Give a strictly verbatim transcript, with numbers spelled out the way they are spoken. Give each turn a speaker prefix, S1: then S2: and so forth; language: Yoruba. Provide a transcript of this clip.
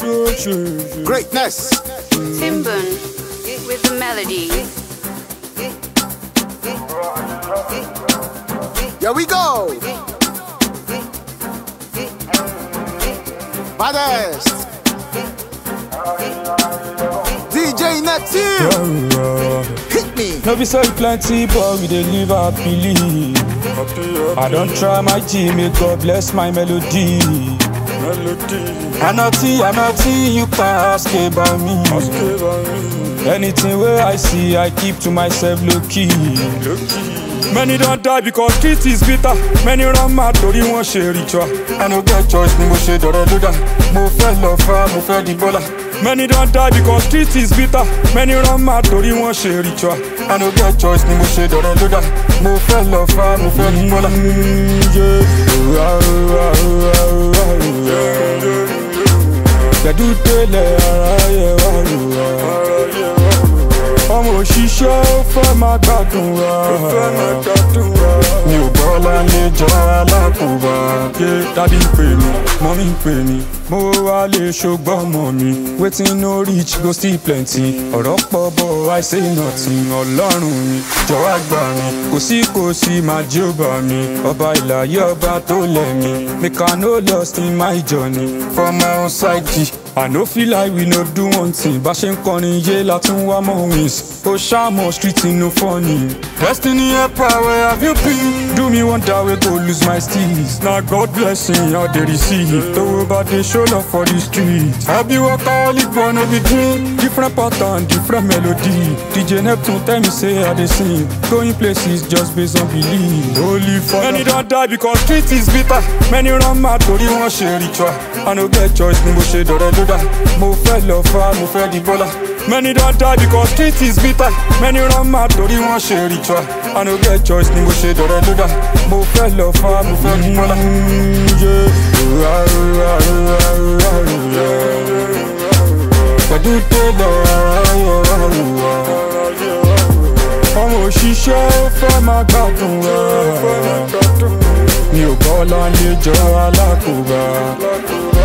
S1: Greatness.
S2: Timbun with the melody.
S1: Here we go. Baddest. D J Natil. Hit me.
S3: No be so plenty, but we dey live happily. I don't try my G, may God bless my melody. I nothing, I nothing you can ask about me. Anything where I see, I keep to myself low key. Many don't die because street is bitter. Many run mad torí wọ́n ṣe ritual. I no get choice ni mo ṣe dọ̀rẹ́ lódà. Mo fẹ́ lọ fà, mo fẹ́ di bọ́lá. Many don't die because street is bitter. Many run mad torí wọ́n ṣe ritual. I no get choice ni mo ṣe dọ̀rẹ́ lódà. Mo fẹ́ lọ fà, mo fẹ́ di bọ́lá. Gẹ̀dú tẹ́lẹ̀ ara yẹ wá lùwà. Ọmọ òṣìṣẹ́ ó fẹ́ máa gbádùn wa. Mi ò bọ́lá lè jọ alákùnbà. Dádì ń pè mí, mọ́mí ń pè mí, mo wá lè ṣògbọ́n mọ́ mi. Wetin no reach go still plenty. Ọ̀rọ̀ pọ̀ bọ̀ I say nothing. Ọlọ́run mi jọ̀wọ́ gbà mí. Kò sí kò sí máa jí ó bà mí. Ọba ìlàyé ọba tó lẹ̀ mí. Make I no lost in my journey. For my own side G. I no feel like we no do one thing. Bá ṣe ń kọrin yé látún wá mọ́ wins. Ó ṣàmọ̀ street no funny. Destiny helper where have you been? Do me wonder we go lose my steez. Na God blessing I dey receive. Tówó bá dey show love for the street. I be workaholic but no be dream. Different pattern, different melody. D J Neptune tell me say I dey sing. Going places just based on belief. Holy Father. Many don die because street is bitter. Many run mad torí wọ́n ṣe ritual. I no get choice ni mo ṣe dọ̀rẹ́ lódà. Mo fẹ́ lọ fà, mo fẹ́ di bọ́lá. Many don die because street is bitter. Many run mad torí wọ́n ṣe ritual. I no get choice ni mo ṣe dọ̀rẹ́ lódà. Mo fẹ́ lọ fà, mo fẹ́ di bọ́lá. Gẹ̀dú tẹ́lẹ̀ ara yẹ wá lùwà. Ọmọ òṣìṣẹ́ ó fẹ́ máa gbádùn wa. Mi ò bọ́lá lè jọ alákùnbà.